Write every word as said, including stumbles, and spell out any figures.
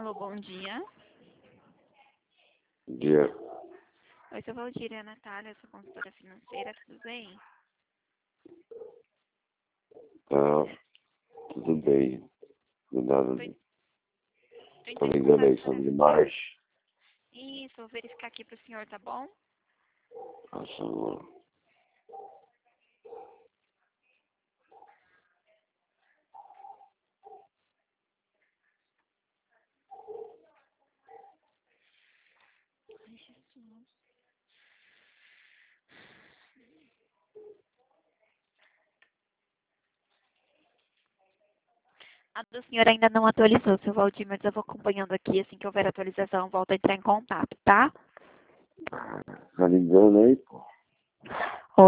Alô, bom dia. Bom dia. Oi, seu Valdir, é a Natália, sou consultora financeira, tudo bem? Tá, tudo bem. Do nada, Tô, tô tô entrando em ligando aí contato para... sobre Marte. Isso, vou verificar aqui pro senhor, tá bom? Nossa, mano. Ai, Jesus. A do senhor ainda não atualizou, seu Valdir, mas eu vou acompanhando aqui, assim que houver atualização, volto a entrar em contato, tá? Tá ligando aí, pô.